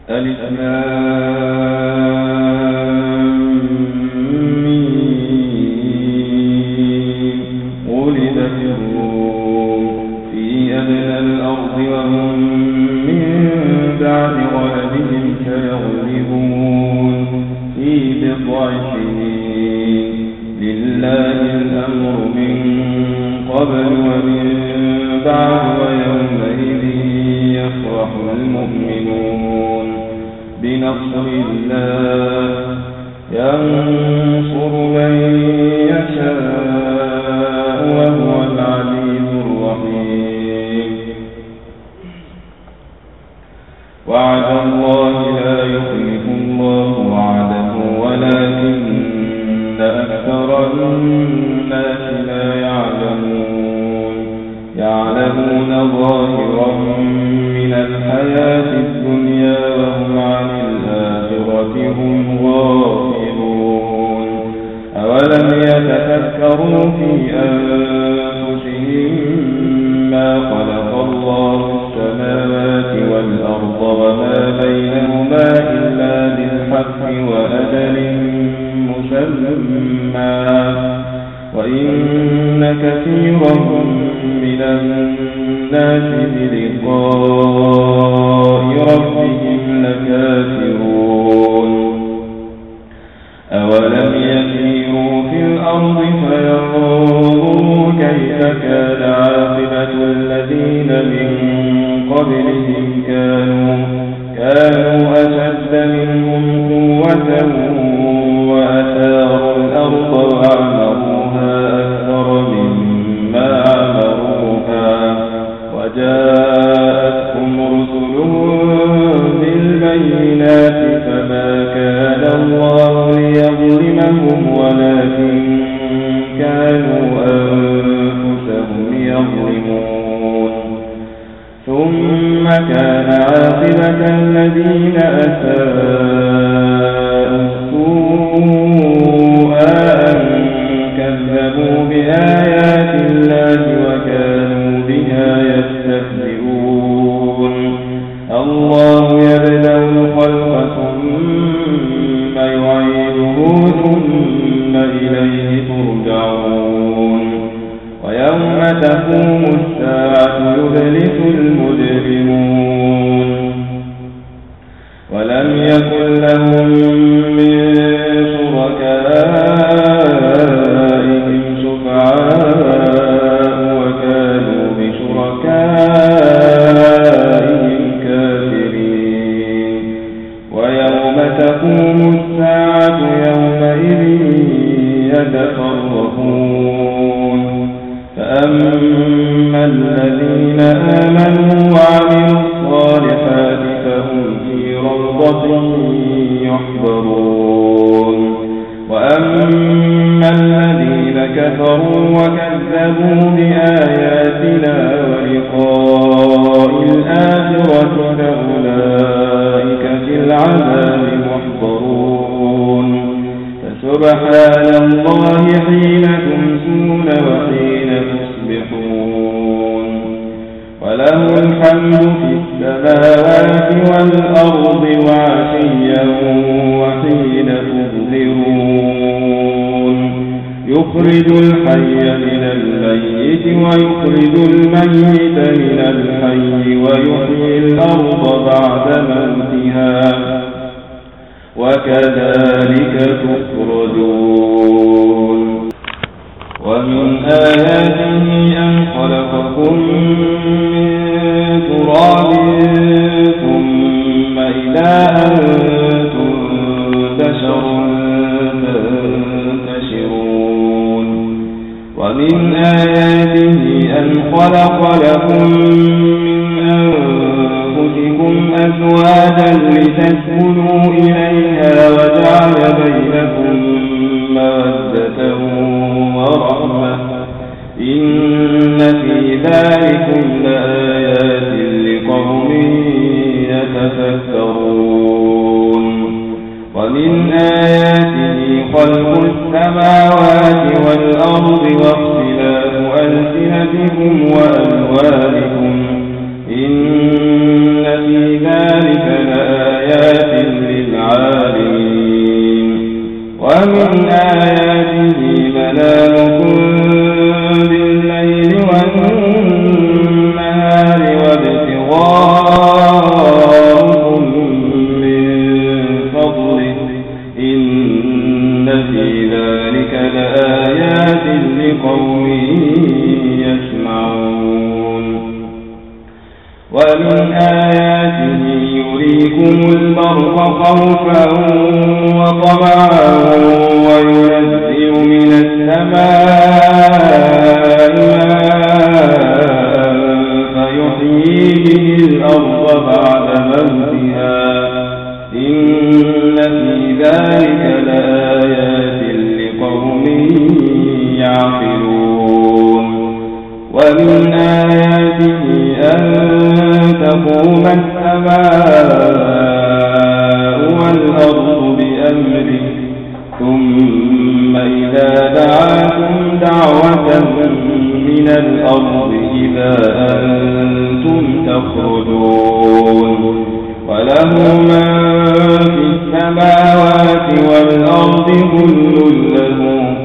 ألف غلبت الروم في أدنى الأرض وهم من بعد غلبهم سيغلبون في بضع سنين لله الأمر من قبل ومن بعد ويومئذ يفرح المؤمنون بنصر الله ينصر من يشاء وهو العزيز الرحيم وعد الله لا يخلف الله وعده ولكن أكثر الناس لا يعلمون ظاهرا من الحياة الدنيا وهم عن الآخرة هم غافلون أولم يتفكروا في أنفسهم ما خلق الله السماوات والأرض وما بينهما إلا بالحق وأجل مسمى وإن كثيرا من الناس بلقاء ربهم لكافرون أولم يسيروا في الأرض فينظروا كيف كان عاقبة الذين من قبلهم كانوا أشد منهم قوة وأثاروا الأرض وعمروها أكثر مما عمروها وجاءتهم رسلهم بالبينات فما كان الله ليظلمهم ولكن كانوا أنفسهم يظلمون ثم كان عاقبة الذين أساءوا أن كذبوا بآيات الله وكانوا بها يستهزئون الله يبدأ الخلق ثم يعيده ثم إليه ترجعون ويوم تقوم الساعة يبلس المجرمون ولم يكن لهم من شركائهم شفعاء وكانوا بشركائهم كافرين ويوم تقوم الساعة يومئذ يتفرقون فأما الذين آمنوا وعملوا الصالحات فهم في روضة يحبرون وأما الذين كفروا وكذبوا بآياتنا ولقاء الآخرة فأولئك في العذاب محضرون فسبحان الله حين تمسون وحين تصبحون وله الحمد في السماوات والأرض وعشيا وحين تظهرون يخرج الحي من الميت ويخرج الميت من الحي ويحيي الأرض بعد موتها وكذلك تخرجون ومن آياته أن خلقكم من تراب ثم إذا أنتم بشر تنتشرون ومن آياته أن خلق لكم من أنفسكم أزواجا لتسكنوا إليها وجعل بينكم مودة ورحمة إن في ذلكم لآيات لقوم يتفكرون ومن آياته خلق السماوات والأرض واختلاف ألسنتكم وألوانكم إن في ذلك لآيات ومن آياته منامكم بالليل والنهار وابتغاؤكم من فضله إن في ذلك لآيات لقوم يسمعون ومن آياته يريكم البرق خوفا وطمعا وينزل من السماء فيحيي به الأرض بعد موتها إن في ذلك لآيات لقوم يعقلون ومن آياته أن تقوم السماء والأرض بأمره ثم إذا دعاكم دعوة من الأرض إذا أنتم تخرجون وله من في السماوات والأرض كل له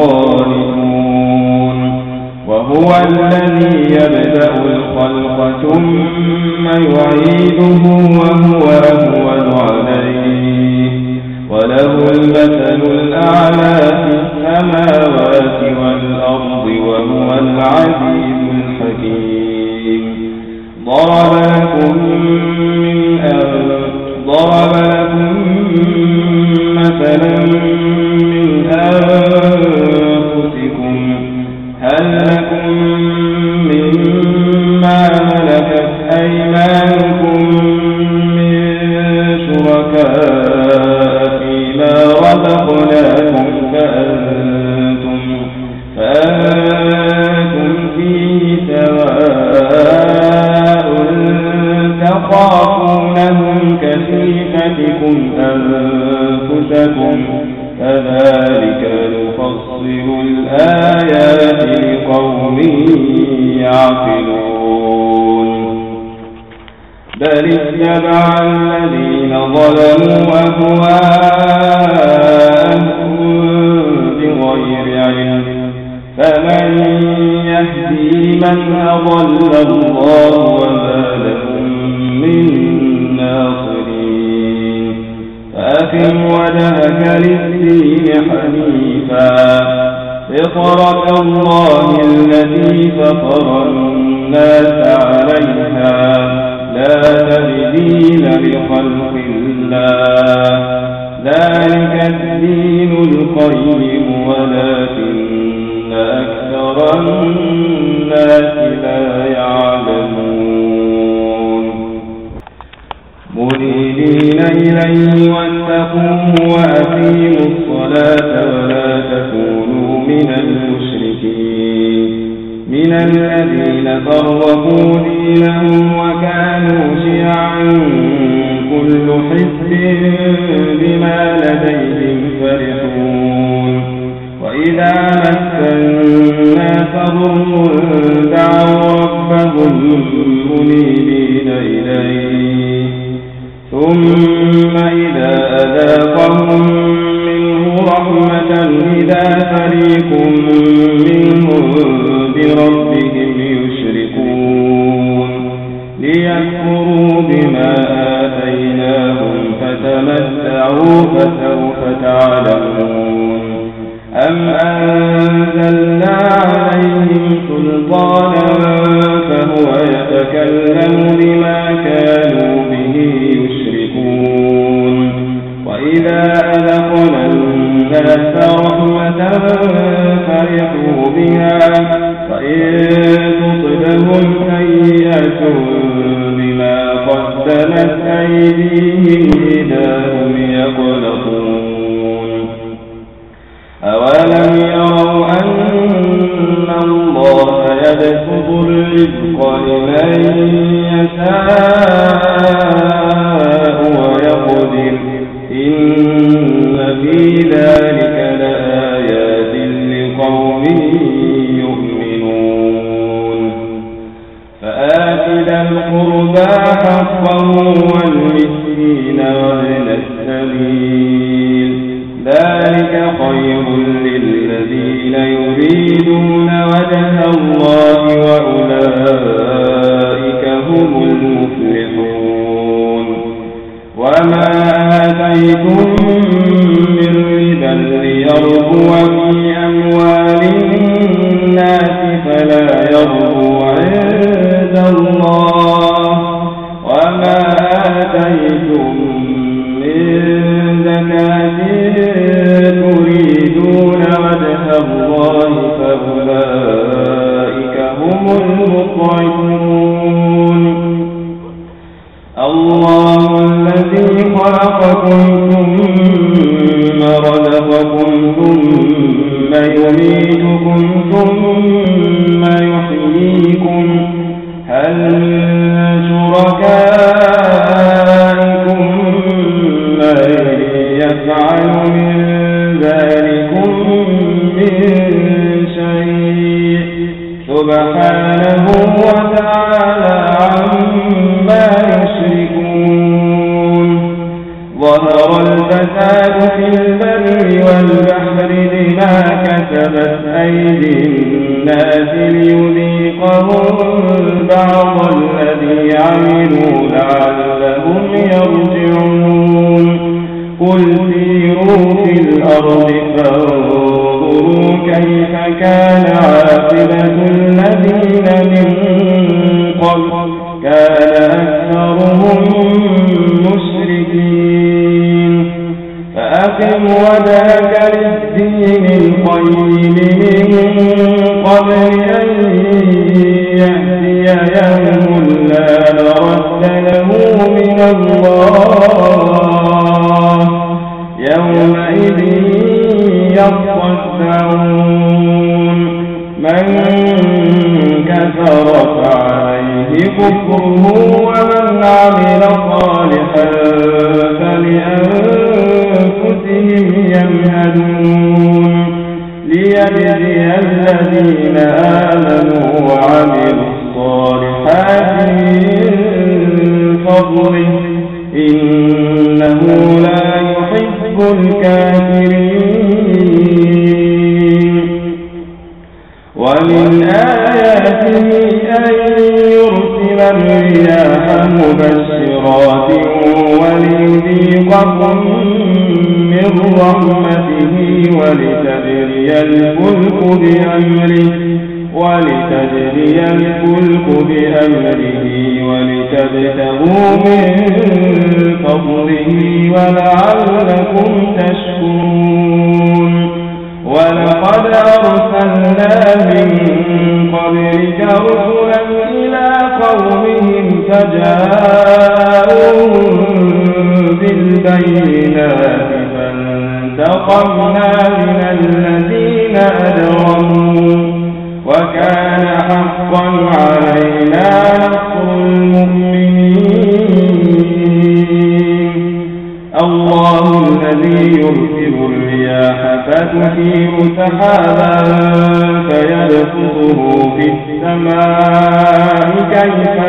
قانتون وهو الذي يبدأ الخلق ثم يعيده وهو أهون عليه وله المثل الأعلى في السماوات والأرض وهو العزيز الحكيم ضرب لكم مثلا من أنفسكم هل لكم مما ملكت أيمانكم من شركاء فيما رزقناكم فأنتم فيه سواء تخافونهم كخيفتكم أنفسكم كذلك نفصل الآيات لقوم يعقلون بل اتبع الذين ظلموا أهواءهم بغير علم فمن يهدي من أضل الله وما لهم من ناصرين فأقم وجهك للدين حنيفا فطرة الله التي فطر الناس عليها لا تبديل لخلق الله ذلك الدين القيم ولكن أكثر الناس لا يعلمون منيبين إليه واتقوه وأقيموا الصلاة ولا تكونوا من المشركين من الذين فرقوا دينهم وكانوا شيعا كل حزب بما لديهم فرحون وإذا مس الناس ضر دعوا ربهم منيبين إليه ثم إذا أذاقهم منه رحمة إذا فريق منهم بربهم يشركون ليكفروا بما آتيناهم فتمتعوا فسوف تعلمون أم أنزلنا عليهم سلطانا فهو يتكلم بما كانوا به يشركون وإذا أذقنا الناس رحمة فرحوا بها وإن تصبهم سيئة بما قدمت أيديهم إذا هم يقنطون أولم يروا أن الله يبسط الرزق لمن يشاء ويقدر إن في ذلك لآيات لقوم يؤمنون فآت ذا القربى حقه والمسكين وابن السبيل ذلك ذلك خير للذين يريدون وجه الله وأولئك هم المفلحون وما آتيتم من ربا ليربو في أموال الناس فلا يربو عند الله وما آتيتم من زكاة تريدون وجه الله فأولئك هم المضعفون الله الذي خلقكم ثم رزقكم ثم يميتكم ثم يحييكم هل شركائكم من يفعل من ذلكم من شيء سبحانه وتعالى عما يشركون ظهر الفساد في البر والبحر بما كسبت أيدي الناس ليذيقهم بعض الذي عملوا لعلهم يرجعون قل سيروا في الأرض فانظروا كيف كان عاقبة الذين من قبل كان أكثرهم مشركين فأقم وجهك للدين القيم من قبل أن يأتي يوم لا مرد له من الله يومئذ يصدعون من كفر فعليه كفره ومن عمل صالحا فلأنفسهم يمهدون ليجزي الذين آمنوا وعملوا الصالحات من فضله إنه لا يحب الكافرين ومن آياته أن يرسل الرياح مبشرات وليذيقكم من رحمته ولتجري الفلك بأمره ولتبتغوا من فضله ولعلكم تشكرون ولقد أرسلنا من قبلك رسلا إلى قومهم فجاءوهم بالبينات فانتقمنا من الذين أجرموا وكان حقا علينا نصر المؤمنين الله الذي يرسل الرياح فتثير سحابا فيبسطه في السماء كيف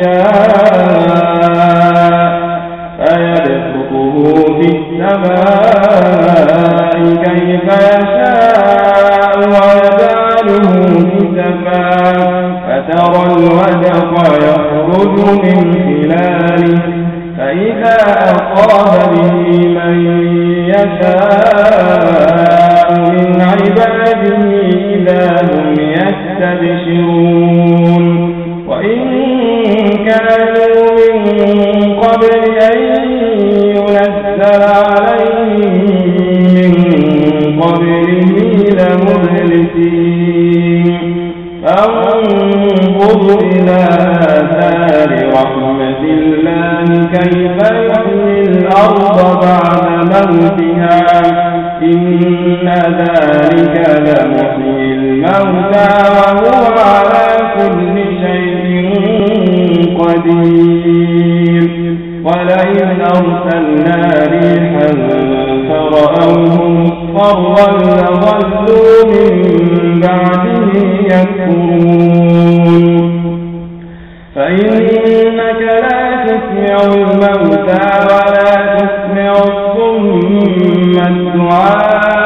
يشاء ويجعله كسفا فترى الودق يخرج من خلاله فإذا أصاب به من يشاء من عباده إذا هم يستبشرون وإن كانوا من قبل أن ينزل عليهم من قبله لمبلسين فانظر إلى آثار رحمة الله كيف يحيي الأرض بعد موتها إن ذلك لمحيي الموتى وهو على كل شيء قدير ولئن أرسلنا ريحا فرأوه مصفرا لظلوا من بعده يكفرون فإنك لا تسمع الموتى ولا تسمع الصم الدعاء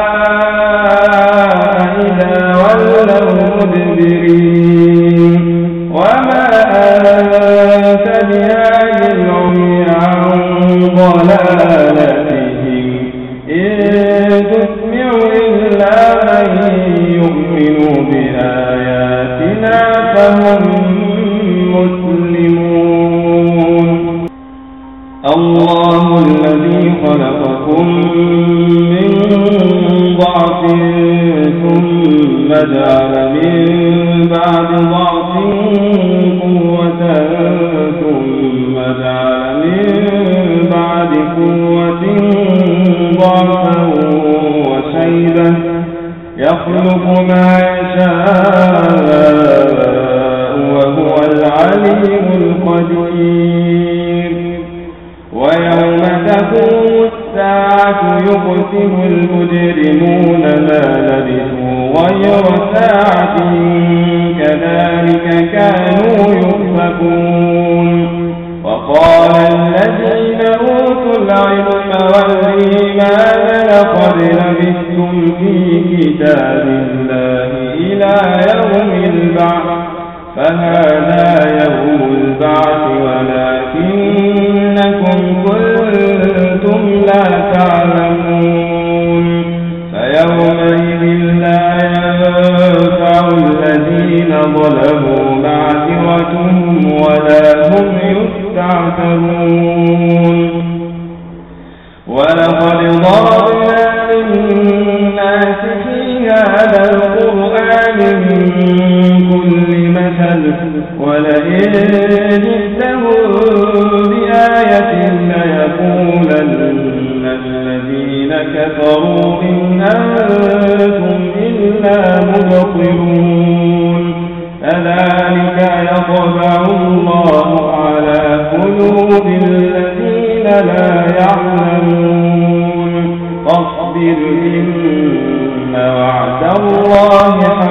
ضلالتهم إن تسمع إلا من يؤمن بآياتنا فهم مسلمون. الله الذي خلقكم من ضعف ثم جعل من بعد ضعف قوة ثم جعل من بعد قوة ضعفا وشيبة يخلق ما يشاء وهو العليم القدير. ويوم تقوم الساعة يقسم المجرمون ما لبثوا غير ساعة كذلك كانوا يؤفكون. وقال الذين أوتوا العلم والإيمان لقد لبثتم في كتاب الله إلى يوم البعث فهذا يوم البعث ولكنكم كنتم لا تعلمون. فيومئذ لا ينفع الذين ظلموا معذرتهم ولا هم يستعتبون. ولقد ضربنا للناس في هذا القرآن من كل مثل ولئن جئتهم بآية ليقولن الذين كفروا إن أنتم إلا مبطلون. كذلك يطبع الله على قلوب الذين لا يعلمون. فاصبر إن وعد الله